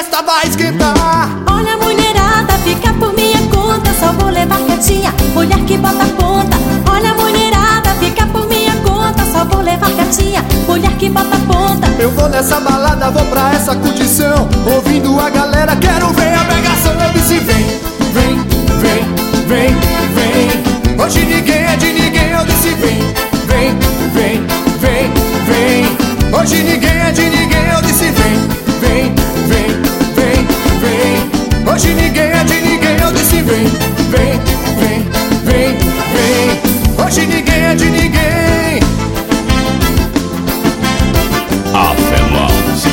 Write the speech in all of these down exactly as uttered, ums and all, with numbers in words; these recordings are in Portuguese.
festa vai esquentar. Olha, mulherada, fica por minha conta, só vou levar quietinha, mulher que bota ponta. Olha, mulherada, fica por minha conta, só vou levar quietinha, mulher que bota ponta. Eu vou nessa balada, vou pra essa curtição, ouvindo a galera, quero ver a pegação. Eu disse vem, vem, vem, vem, vem. Hoje ninguém é de ninguém, eu disse vem, vem, vem, vem, vem. Hoje ninguém é de ninguém, eu disse vem, vem, vem, vem, vem. Hoje ninguém é de ninguém, eu disse vem, vem, vem, vem, vem. Hoje ninguém é de ninguém. Avelãs.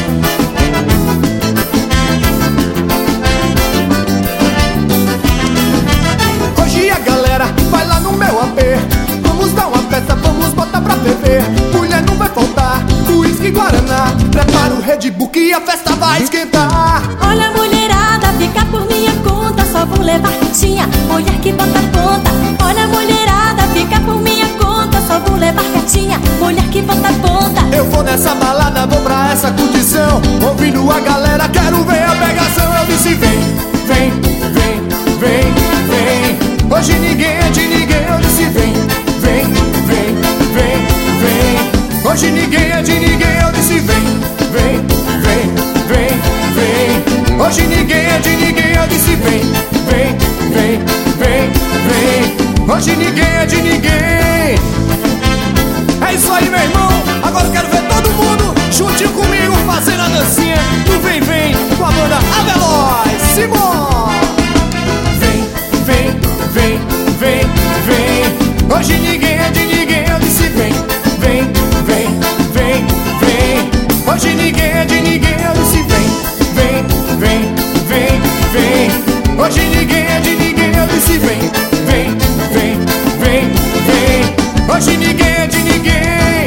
Hoje a galera vai lá no meu A P, vamos dar uma festa, vamos botar pra ferver. Mulher não vai faltar, uísque, guaraná, prepara o Red Bull que a festa vai esquentar. Olha, mulherada, fica por minha conta, só vou levar quietinha, mulher que bota ponta. Olha, mulherada, fica por minha conta, só vou levar quietinha, mulher que bota ponta. Eu vou nessa balada, vou pra essa curtição, ouvindo a galera, quero ver a pegação. Eu disse vem, vem, vem, vem, vem. Hoje ninguém é de ninguém, eu disse vem, vem, vem, vem, vem. Hoje ninguém é de ninguém, eu disse vem, vem, vem, vem, vem. Hoje ninguém é de ninguém, eu disse vem, vem, vem, vem, vem. Hoje ninguém é de ninguém. É isso aí, meu irmão. Agora eu quero ver todo mundo juntinho comigo fazendo a dancinha do vem, vem com a banda Avelãs. Simão! Vem, vem, vem, vem, vem. Hoje ninguém é de ninguém, eu disse vem, vem, vem, vem, vem. Hoje ninguém é de ninguém, eu disse vem, vem, vem, vem, vem. Hoje ninguém é de ninguém, eu disse vem, vem, vem, vem, vem. Hoje ninguém é de ninguém.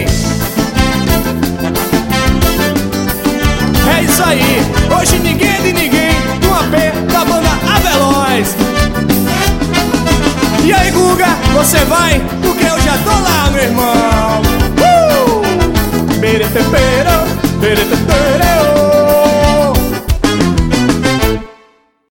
É isso aí, hoje ninguém é de ninguém, no A P da banda Avelãs. E aí, Guga, você vai? Porque eu já tô lá, meu irmão. Uh! Bere, pepera.